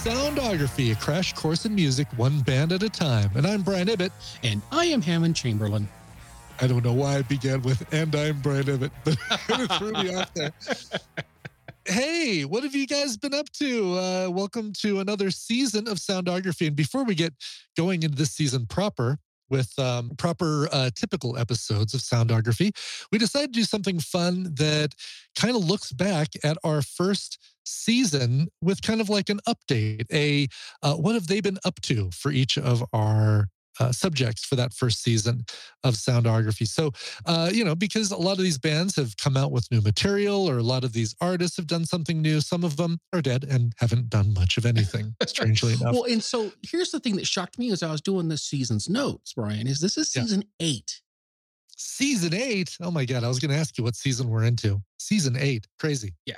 Soundography, a crash course in music, one band at a time. And I'm Brian Ibbett. And I am Hammond Chamberlain. I don't know why I began with, and I'm Brian Ibbett, but it threw me off there. Hey, what have you guys been up to? Welcome to another season of Soundography. And before we get going into this season proper, with proper typical episodes of Soundography, we decided to do something fun that kind of looks back at our first season with kind of like an update, what have they been up to for each of our subjects for that first season of Soundography. So, because a lot of these bands have come out with new material, or a lot of these artists have done something new. Some of them are dead and haven't done much of anything, strangely enough. Well, and so here's the thing that shocked me as I was doing this season's notes, Brian, is this is season 8. Season 8? Oh my God, I was going to ask you what season we're into. Season 8. Crazy. Yeah.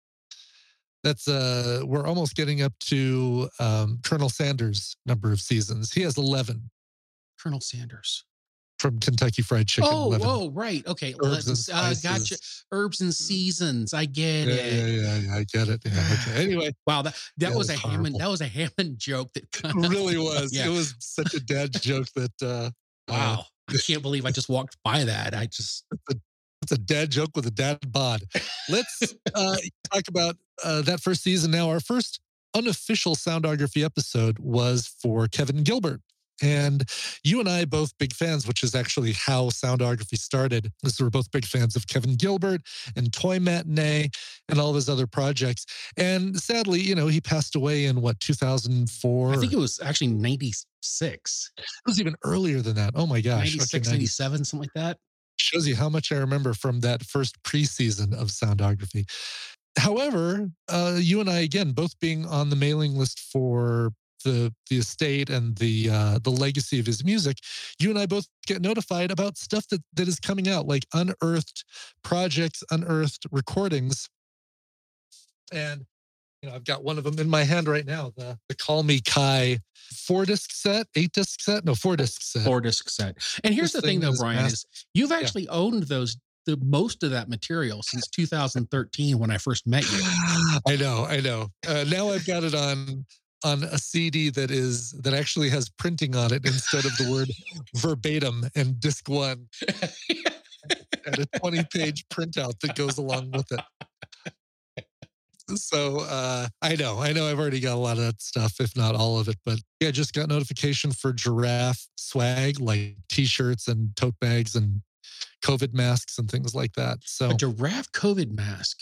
That's we're almost getting up to Colonel Sanders' number of seasons. He has 11. Colonel Sanders from Kentucky Fried Chicken. Oh, right. Okay. Gotcha. Herbs and seasons. I get it. Yeah, I get it. Yeah, okay. Anyway. Wow, that was a Hammond. That was a Hammond joke. That it really was. Yeah. It was such a dad joke that wow. I can't believe I just walked by that. It's a dad joke with a dad bod. Let's talk about that first season now. Our first unofficial Soundography episode was for Kevin Gilbert. And you and I both big fans, which is actually how Soundography started. We're both big fans of Kevin Gilbert and Toy Matinee and all of his other projects. And sadly, he passed away in 2004? I think it was actually 96. It was even earlier than that. Oh my gosh. 96, 97, something like that. Shows you how much I remember from that first preseason of Soundography. However, you and I, again, both being on the mailing list for the estate and the legacy of his music, you and I both get notified about stuff that is coming out, like unearthed projects, unearthed recordings. And I've got one of them in my hand right now, the Call Me Kai 4-disc set, 8-disc set, no 4-disc set. 4-disc set. And here's the thing though, Brian, is you've actually owned the most of that material since 2013 when I first met you. I know. Now I've got it on a CD that actually has printing on it instead of the word verbatim and disc 1 and a 20-page printout that goes along with it. So I know I've already got a lot of that stuff, if not all of it. But yeah, just got notification for Giraffe swag, like T-shirts and tote bags and COVID masks and things like that. So a Giraffe COVID mask.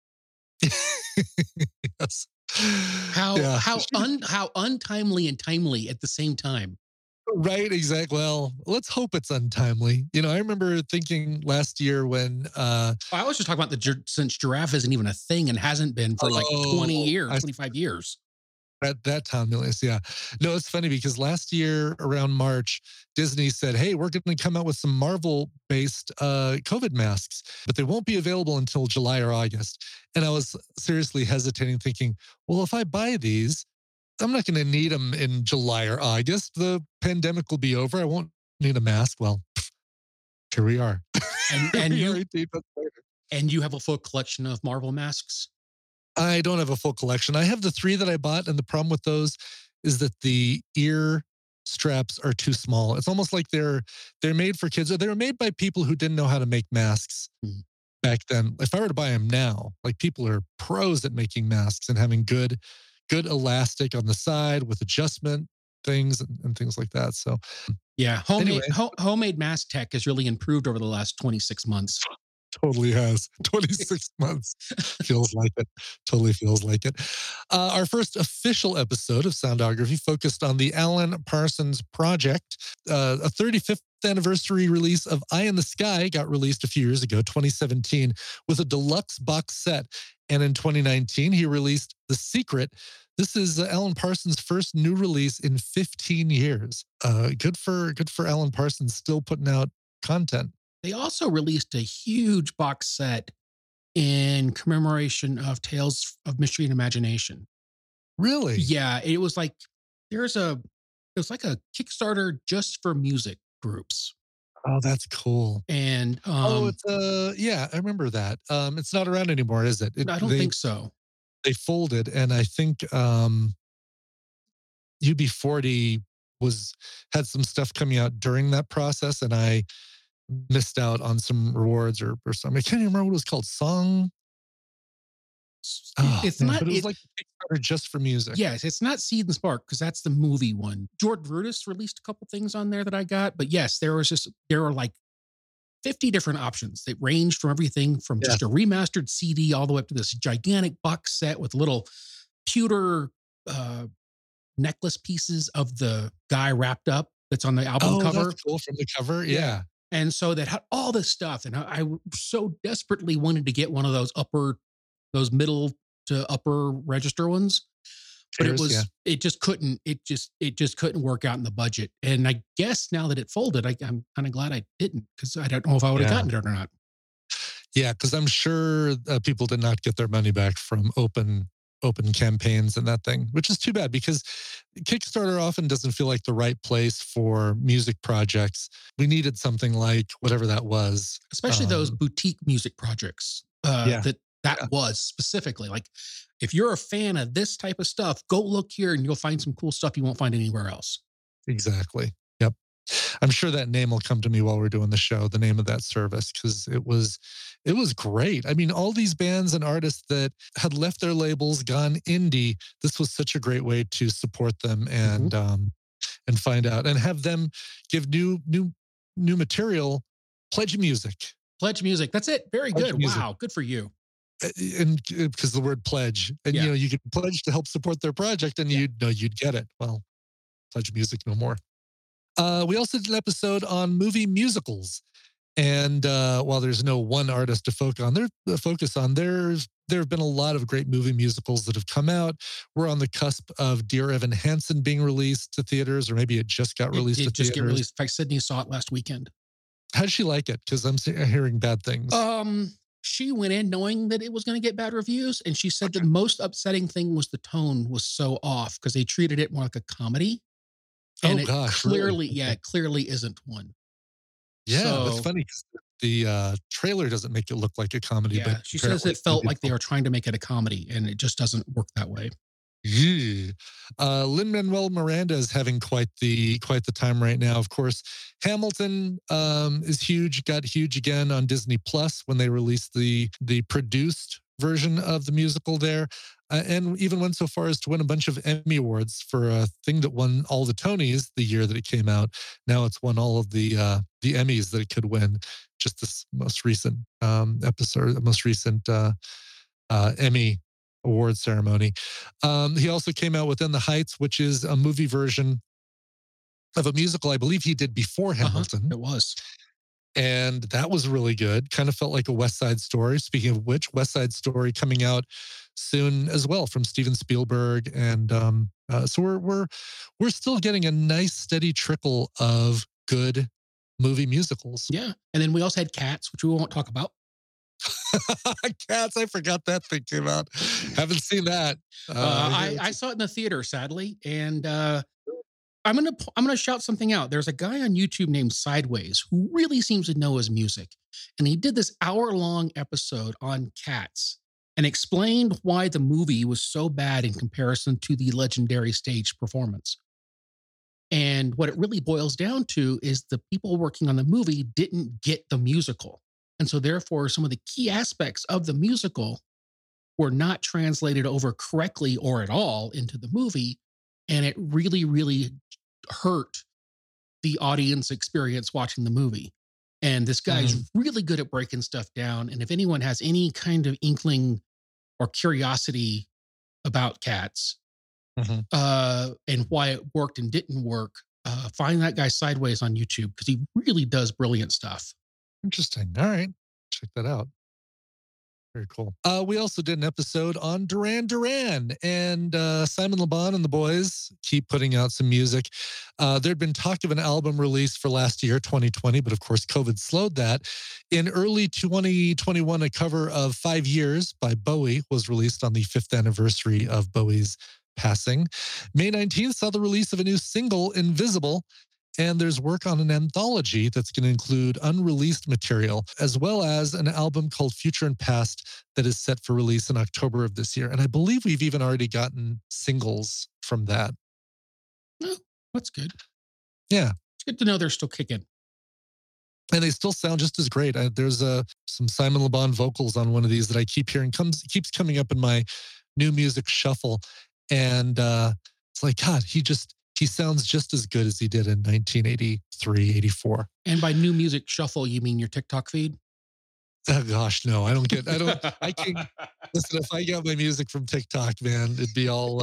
Yes. How untimely and timely at the same time. Right, exactly. Well, let's hope it's untimely. I remember thinking last year when I was just talking about since Giraffe isn't even a thing and hasn't been for 20 years, 25 years. That Tom Milius, yeah. No, it's funny because last year around March, Disney said, hey, we're going to come out with some Marvel-based COVID masks, but they won't be available until July or August. And I was seriously hesitating, thinking, well, if I buy these, I'm not going to need them in July or August. The pandemic will be over. I won't need a mask. Well, here we are. And you have a full collection of Marvel masks? I don't have a full collection. I have the 3 that I bought, and the problem with those is that the ear straps are too small. It's almost like they're made for kids, or they were made by people who didn't know how to make masks back then. If I were to buy them now, like, people are pros at making masks and having good elastic on the side with adjustment things and things like that. So yeah, homemade mask tech has really improved over the last 26 months. Totally has. 26 months. Feels like it. Totally feels like it. Our first official episode of Soundography focused on the Alan Parsons Project. A 35th anniversary release of Eye in the Sky got released a few years ago, 2017, with a deluxe box set. And in 2019, he released The Secret. This is Alan Parsons' first new release in 15 years. Good for Alan Parsons, still putting out content. They also released a huge box set in commemoration of Tales of Mystery and Imagination. Really? Yeah, it was like it was like a Kickstarter just for music groups. Oh, that's cool. And yeah, I remember that. It's not around anymore, is it? I don't think so. They folded, and I think UB40 had some stuff coming out during that process, and I missed out on some rewards or something. I can't even remember what it was called. Song. Oh, It's man, not. but it was like a Kickstarter just for music. Yes, it's not Seed and Spark because that's the movie one. George Brutus released a couple things on there that I got, but yes, there were like 50 different options. They ranged from everything from just a remastered CD all the way up to this gigantic box set with little pewter necklace pieces of the guy wrapped up that's on the album cover. That's cool from the cover. Yeah. And so that had all this stuff. And I so desperately wanted to get one of those middle to upper register ones. But it just couldn't work out in the budget. And I guess now that it folded, I'm kind of glad I didn't, because I don't know if I would have gotten it or not. Yeah, because I'm sure people did not get their money back from open campaigns and that thing, which is too bad, because Kickstarter often doesn't feel like the right place for music projects. We needed something like whatever that was. Especially those boutique music projects that was specifically like, if you're a fan of this type of stuff, go look here and you'll find some cool stuff you won't find anywhere else. Exactly. Yep. I'm sure that name will come to me while we're doing the show, the name of that service, because it was great. I mean, all these bands and artists that had left their labels, gone indie, this was such a great way to support them and find out and have them give new material. Pledge Music. That's it. Very good. Music. Wow. Good for you. And because the word pledge, and you could pledge to help support their project, and you'd get it. Well, Pledge Music no more. We also did an episode on movie musicals, and while there's no one artist to focus on, there have been a lot of great movie musicals that have come out. We're on the cusp of Dear Evan Hansen being released to theaters, or maybe it just got released. It just got released. In fact, Sydney saw it last weekend. How did she like it? Because I'm hearing bad things. She went in knowing that it was going to get bad reviews, and she said the most upsetting thing was the tone was so off, because they treated it more like a comedy. And clearly, really? It clearly isn't one. Yeah, it's funny because the trailer doesn't make it look like a comedy. Yeah, but she says it felt like they were trying to make it a comedy, and it just doesn't work that way. Yeah. Lin-Manuel Miranda is having quite the time right now. Of course, Hamilton is huge, got huge again on Disney Plus when they released the produced version of the musical there, and even went so far as to win a bunch of Emmy Awards for a thing that won all the Tonys the year that it came out. Now it's won all of the Emmys that it could win. Just this most recent Emmy award ceremony. He also came out with In the Heights, which is a movie version of a musical I believe he did before Hamilton. It was. And that was really good. Kind of felt like a West Side Story. Speaking of which, West Side Story coming out soon as well from Steven Spielberg. And so we're still getting a nice steady trickle of good movie musicals. Yeah. And then we also had Cats, which we won't talk about. Cats, I forgot that thing came out. Haven't seen that. I saw it in the theater, sadly, and I'm gonna shout something out. There's a guy on YouTube named Sideways who really seems to know his music, and he did this hour-long episode on Cats and explained why the movie was so bad in comparison to the legendary stage performance. And what it really boils down to is the people working on the movie didn't get the musical. And so therefore, some of the key aspects of the musical were not translated over correctly or at all into the movie. And it really, really hurt the audience experience watching the movie. And this guy's really good at breaking stuff down. And if anyone has any kind of inkling or curiosity about Cats and why it worked and didn't work, find that guy Sideways on YouTube, because he really does brilliant stuff. Interesting. All right. Check that out. Very cool. We also did an episode on Duran Duran, and Simon Le Bon and the boys keep putting out some music. There'd been talk of an album release for last year, 2020, but of course, COVID slowed that. In early 2021, a cover of 5 Years by Bowie was released on the 5th anniversary of Bowie's passing. May 19th saw the release of a new single, Invisible. And there's work on an anthology that's going to include unreleased material, as well as an album called Future and Past that is set for release in October of this year. And I believe we've even already gotten singles from that. Oh, that's good. Yeah. It's good to know they're still kicking. And they still sound just as great. There's some Simon Le Bon vocals on one of these that I keep hearing keeps coming up in my new music shuffle. And it's like, God, he sounds just as good as he did in 1983, 84. And by new music shuffle, you mean your TikTok feed? Oh gosh, no, I can listen, if I got my music from TikTok, man, it'd be all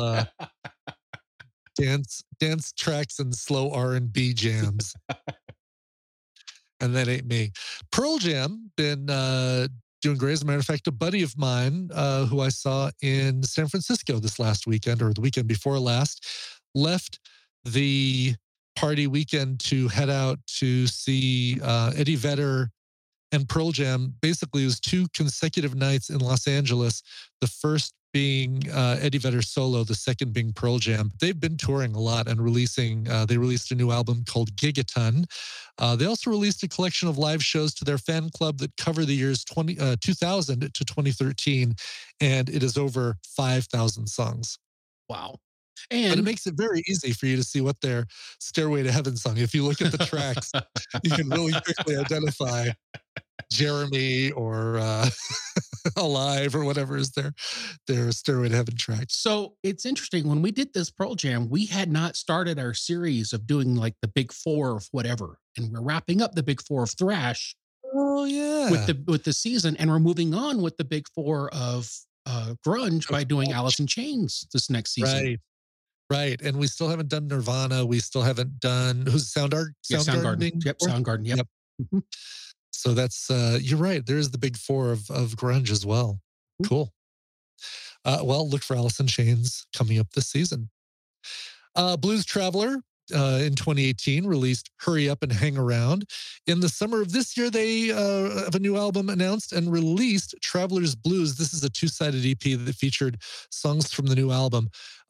dance tracks and slow R&B jams. And that ain't me. Pearl Jam been doing great. As a matter of fact, a buddy of mine who I saw in San Francisco this last weekend or the weekend before last left the party weekend to head out to see Eddie Vedder and Pearl Jam. Basically, it was 2 consecutive nights in Los Angeles. The first being Eddie Vedder solo, the second being Pearl Jam. They've been touring a lot and they released a new album called Gigaton. They also released a collection of live shows to their fan club that cover the years 2000 to 2013, and it is over 5,000 songs. Wow. But it And makes it very easy for you to see what their Stairway to Heaven song. If you look at the tracks, you can really quickly identify Jeremy or Alive or whatever is their Stairway to Heaven track. so it's interesting. When we did this Pearl Jam, we had not started our series of doing like the big 4 of whatever. And we're wrapping up the big 4 of thrash Oh yeah, with the season, and we're moving on with the big 4 of grunge by doing Alice in Chains this next season. right, right. And we still haven't done Nirvana. We still haven't done who's Soundgarden. Yeah, Soundgarden Soundgarden. being Yep, fourth? Soundgarden. Yep. Yep. Mhm. So that's you're right. There's the big 4 of grunge as well. Mhm. Cool. Well, look for Alice in Chains coming up this season. Blues Traveler in 2018 released Hurry Up and Hang Around. In the summer of this year, they have a new album announced and released, Traveler's Blues. This is a 2-sided EP that featured songs from the new album.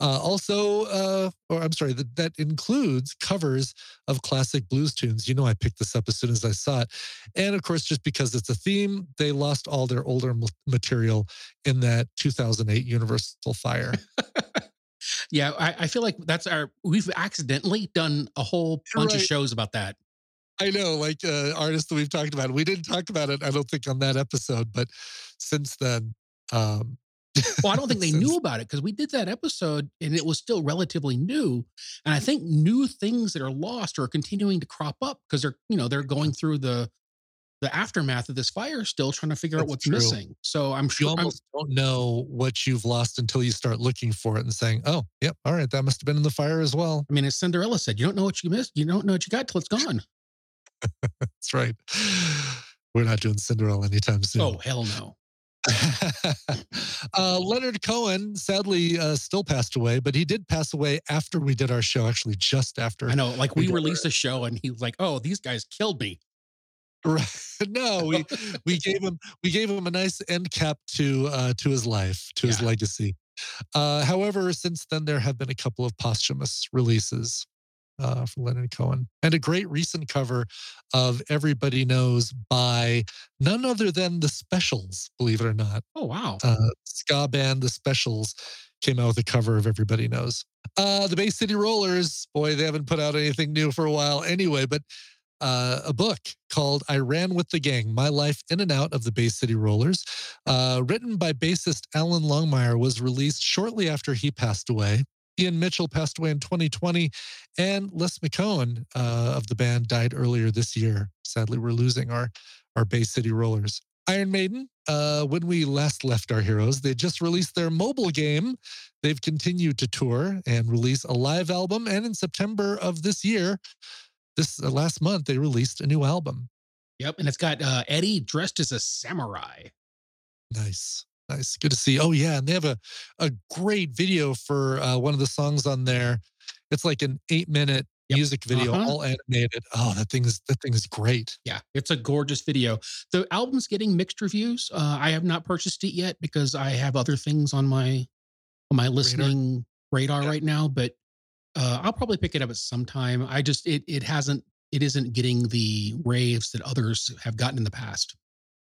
That includes covers of classic blues tunes. You know, I picked this up as soon as I saw it. And of course, just because it's a theme, they lost all their older material in that 2008 Universal fire. Yeah, I feel like we've accidentally done a whole bunch of Right. shows about that. I know, like artists that we've talked about. We didn't talk about it, I don't think, on that episode, but since then, Well, I don't think they since knew about it because we did that episode and it was still relatively new. And I think new things that are lost are continuing to crop up because they're going through the aftermath of this fire, still trying to figure out that's what's true. missing. So I'm You sure almost don't know what you've lost until you start looking for it and saying, "Oh, yep, all right, that must have been in the fire as well." I mean, as Cinderella said, you don't know what you missed. You don't know what you got till it's gone. That's right. We're not doing Cinderella anytime soon. Oh, hell no. Leonard Cohen sadly still passed away, but he did pass away after we did our show, actually just after. I know. Like we did released a show and he was like, oh, these guys killed me. Right. No, we gave him a nice end cap to his life, to his Yeah. legacy. However, since then there have been a couple of posthumous releases from Leonard Cohen, and a great recent cover of "Everybody Knows" by none other than the Specials. Believe it or not, Oh, wow. ska band the Specials came out with a cover of "Everybody Knows." The Bay City Rollers, boy, they haven't put out anything new for a while anyway, but a book called "I Ran with the Gang: My Life in and Out of the Bay City Rollers," written by bassist Alan Longmire, was released shortly after he passed away. Ian Mitchell passed away in 2020, and Les McCohen of the band died earlier this year. Sadly, we're losing our Bay City Rollers. Iron Maiden, when we last left our heroes, they just released their mobile game. They've continued to tour and release a live album, and in September of this year, last month, they released a new album. Yep. And it's got Eddie dressed as a samurai. Nice. Nice. Good to see. Oh, yeah. And they have a great video for one of the songs on there. It's like an 8-minute Yep. music video, Uh-huh. all animated. Oh, that thing is great. Yeah, it's a gorgeous video. The album's getting mixed reviews. I have not purchased it yet because I have other things on my listening radar Yeah. right now, but I'll probably pick it up at some time. I just it isn't getting the raves that others have gotten in the past.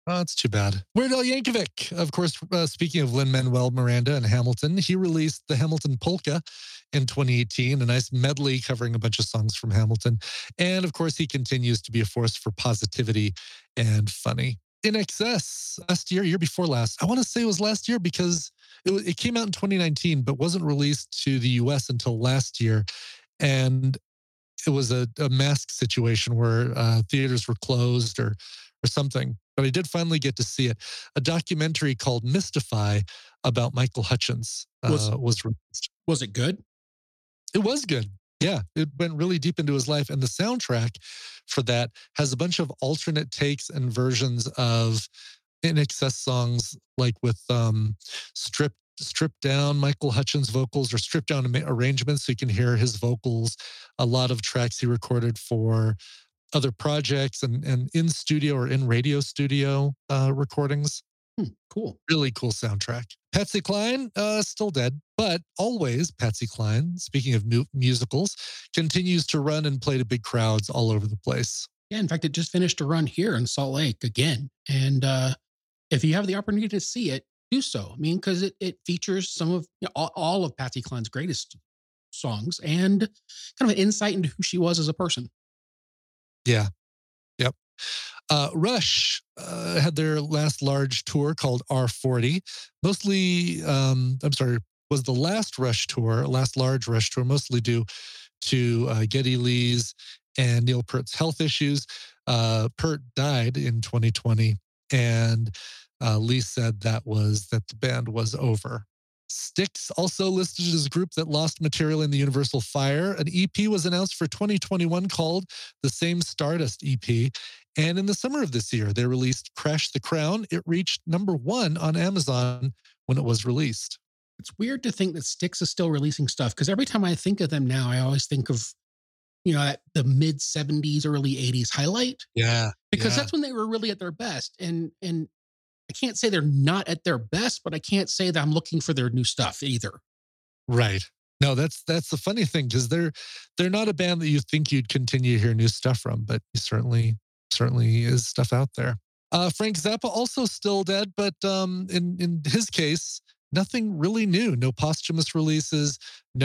Oh, that's too bad. Weird Al Yankovic, of course, speaking of Lin-Manuel Miranda and Hamilton, he released the Hamilton Polka in 2018, a nice medley covering a bunch of songs from Hamilton. And of course, he continues to be a force for positivity and funny. In Excess, last year before last, I want to say it was last year because it came out in 2019, but wasn't released to the US until last year. And it was a mask situation where theaters were closed or something. But I did finally get to see it. A documentary called Mystify about Michael Hutchence was released. Was it good? It was good. Yeah, it went really deep into his life. And the soundtrack for that has a bunch of alternate takes and versions of In Excess songs, like with stripped down Michael Hutchence vocals or stripped down arrangements so you can hear his vocals. A lot of tracks he recorded for other projects and in studio or in radio studio recordings. Cool. Really cool soundtrack. Patsy Cline, still dead, but always Patsy Cline, speaking of musicals, continues to run and play to big crowds all over the place. Yeah, in fact, it just finished a run here in Salt Lake again. And if you have the opportunity to see it, do so. I mean, because it features some of all of Patsy Cline's greatest songs and kind of an insight into who she was as a person. Yeah. Yep. Rush had their last large tour called R40. Mostly, was the last large Rush tour, mostly due to Geddy Lee's and Neil Peart's health issues. Peart died in 2020, and Lee said that the band was over. Styx, also listed as a group that lost material in the Universal Fire. An EP was announced for 2021 called The Same Stardust EP. And in the summer of this year, they released Crash the Crown. It reached #1 on Amazon when it was released. It's weird to think that Styx is still releasing stuff because every time I think of them now, I always think of, the mid 70s, early 80s highlight. Yeah. Because that's when they were really at their best. And I can't say they're not at their best, but I can't say that I'm looking for their new stuff either. Right. No, that's the funny thing because they're not a band that you think you'd continue to hear new stuff from, but certainly is stuff out there. Frank Zappa also still dead, but in his case, nothing really new. No posthumous releases,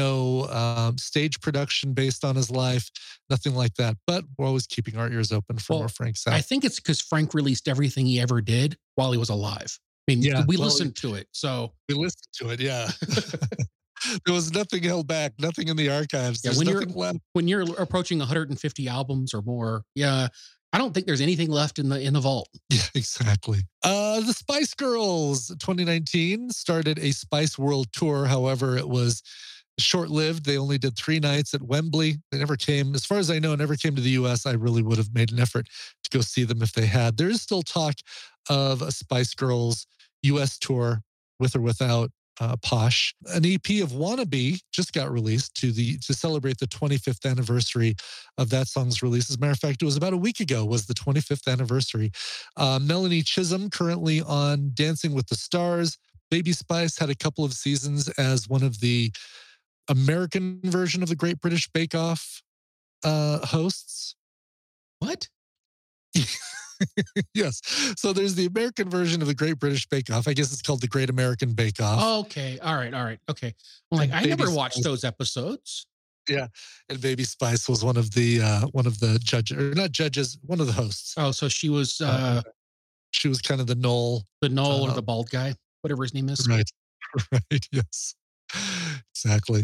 no stage production based on his life, nothing like that. But we're always keeping our ears open for more Frank Zappa. I think it's because Frank released everything he ever did while he was alive. I mean, we listened to it. So we listened to it. Yeah. There was nothing held back, nothing in the archives. Yeah, when you're approaching 150 albums or more, I don't think there's anything left in the vault. Yeah, exactly. The Spice Girls 2019 started a Spice World Tour. However, it was short-lived. They only did 3 nights at Wembley. They never came, as far as I know, never came to the US. I really would have made an effort to go see them if they had. There is still talk of a Spice Girls US tour with or without Posh. An EP of Wannabe just got released to celebrate the 25th anniversary of that song's release. As a matter of fact, it was about a week ago was the 25th anniversary. Melanie Chisholm currently on Dancing with the Stars. Baby Spice had a couple of seasons as one of the American version of the Great British Bake Off hosts. What? Yes. So there's the American version of the Great British Bake Off. I guess it's called the Great American Bake Off. Oh, okay. All right. Okay. I'm like, I never watched those episodes. Yeah. And Baby Spice was one of the judges, or not judges, one of the hosts. Oh, so she was kind of the Noel. The Noel or the bald guy, whatever his name is. Right. Right. Yes. Exactly.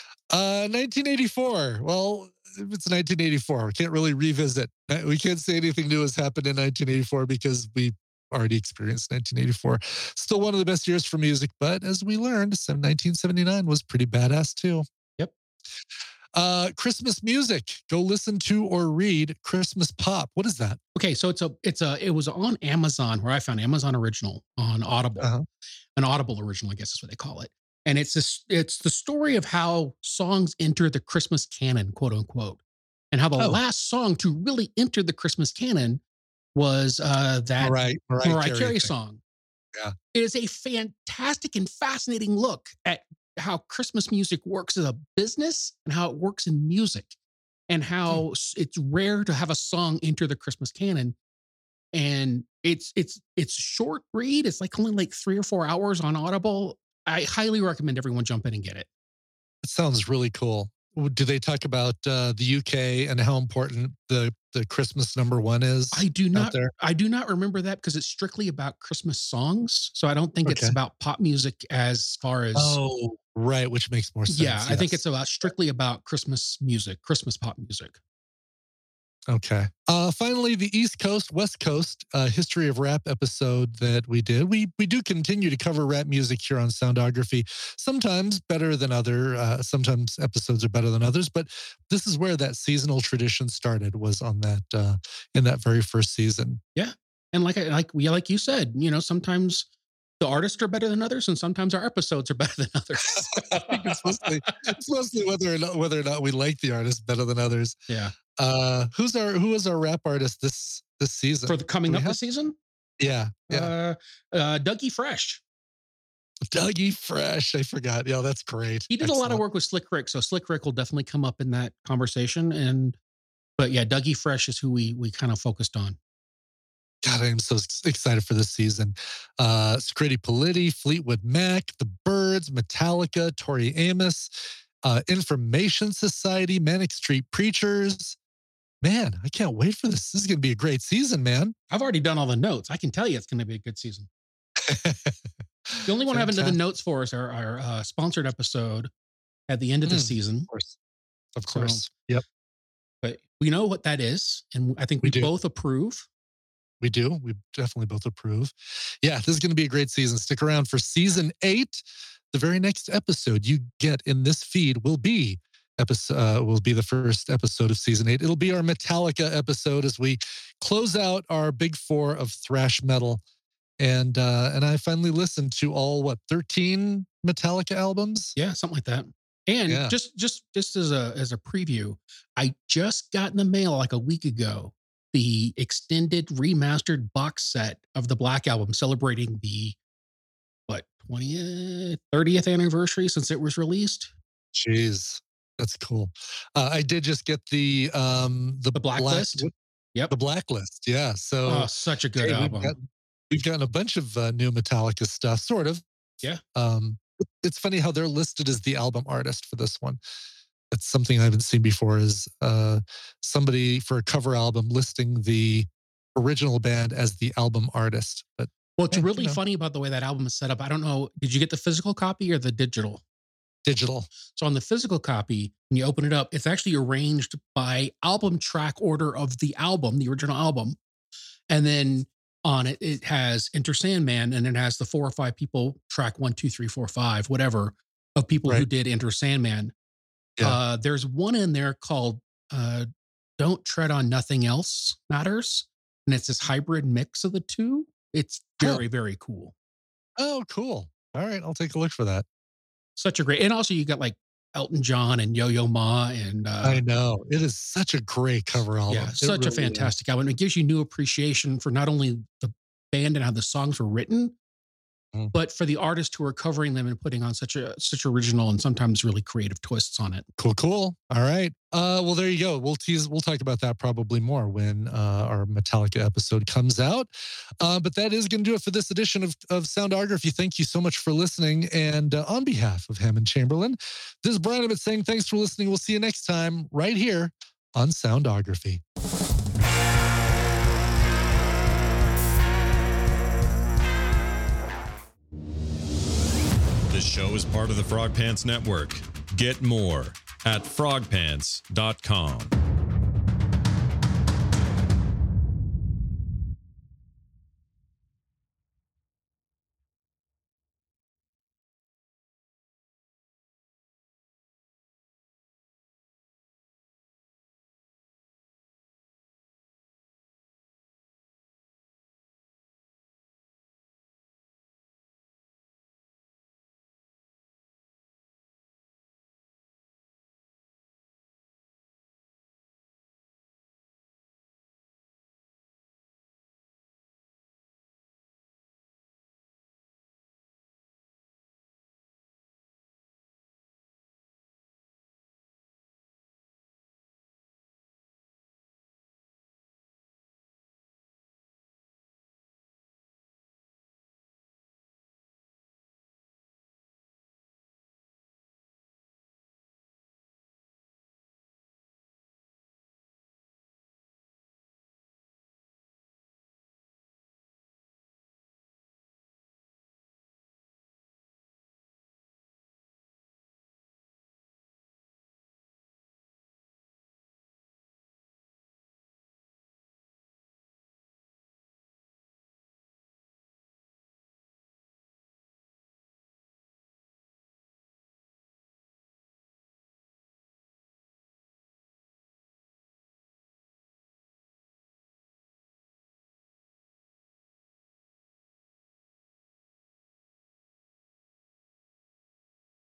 1984. Well, if it's 1984, we can't really revisit. We can't say anything new has happened in 1984 because we already experienced 1984. Still one of the best years for music, but as we learned, 1979 was pretty badass too. Yep. Christmas music. Go listen to or read Christmas pop. What is that? Okay, so it was on Amazon where I found Amazon Original on Audible. An Audible Original, I guess is what they call it. And it's the story of how songs enter the Christmas canon, quote unquote, and how the last song to really enter the Christmas canon was that Mariah Carey song. Yeah, it is a fantastic and fascinating look at how Christmas music works as a business and how it works in music, and how it's rare to have a song enter the Christmas canon. And It's short read. It's like only like 3 or 4 hours on Audible. I highly recommend everyone jump in and get it. It sounds really cool. Do they talk about the UK and how important the Christmas #1 is? I do not remember that because it's strictly about Christmas songs. So I don't think it's about pop music as far as. Oh, right, which makes more sense. Yeah, I think it's strictly about Christmas music, Christmas pop music. Okay. Finally, the East Coast, West Coast history of rap episode that we did. We do continue to cover rap music here on Soundography. Sometimes better than sometimes episodes are better than others, but this is where that seasonal tradition started. Was on that in that very first season. Yeah, and like you said, sometimes the artists are better than others, and sometimes our episodes are better than others. I think it's mostly whether or not we like the artist better than others. Yeah. Who was our rap artist this season for the coming up this season? Yeah. Dougie Fresh. Dougie Fresh. I forgot. Yeah, that's great. He did a lot of work with Slick Rick, so Slick Rick will definitely come up in that conversation. But yeah, Dougie Fresh is who we kind of focused on. God, I am so excited for this season. Scritti Politti, Fleetwood Mac, The Byrds, Metallica, Tori Amos, Information Society, Manic Street Preachers. Man, I can't wait for this. This is going to be a great season, man. I've already done all the notes. I can tell you it's going to be a good season. The only one I haven't done the notes for is our sponsored episode at the end of the season. Of course. Yep. But we know what that is, and I think we both approve. We do. We definitely both approve. Yeah, this is going to be a great season. Stick around for season 8. The very next episode you get in this feed will be the first episode of season 8. It'll be our Metallica episode as we close out our big 4 of thrash metal. And I finally listened to all 13 Metallica albums. Yeah, something like that. And just as a preview, I just got in the mail like a week ago the extended remastered box set of the Black Album celebrating the 20th, 30th anniversary since it was released. Jeez, that's cool. I did just get the Blacklist. Yep, the Blacklist. Yeah. So such a good album. We've gotten a bunch of new Metallica stuff, sort of. Yeah. It's funny how they're listed as the album artist for this one. It's something I haven't seen before. Is somebody for a cover album listing the original band as the album artist, but. Well, it's really funny about the way that album is set up. I don't know. Did you get the physical copy or the digital? Digital. So on the physical copy, when you open it up, it's actually arranged by album track order of the album, the original album. And then on it, it has Enter Sandman, and it has the 4 or 5 people, track 1, 2, 3, 4, 5, whatever, of people who did Enter Sandman. Yeah. There's one in there called Don't Tread on Nothing Else Matters. And it's this hybrid mix of the two. It's very, very cool. Oh, cool. All right. I'll take a look for that. Such a great, and also you got like Elton John and Yo-Yo Ma. And I know. It is such a great cover album. Yeah, such a fantastic album. It gives you new appreciation for not only the band and how the songs were written, but for the artists who are covering them and putting on such original and sometimes really creative twists on it. Cool. All right. Well, there you go. We'll talk about that probably more when our Metallica episode comes out. But that is going to do it for this edition of Soundography. Thank you so much for listening. And on behalf of Hammond Chamberlain, this is Brian Ibbott saying thanks for listening. We'll see you next time right here on Soundography. This show is part of the Frog Pants Network. Get more at frogpants.com.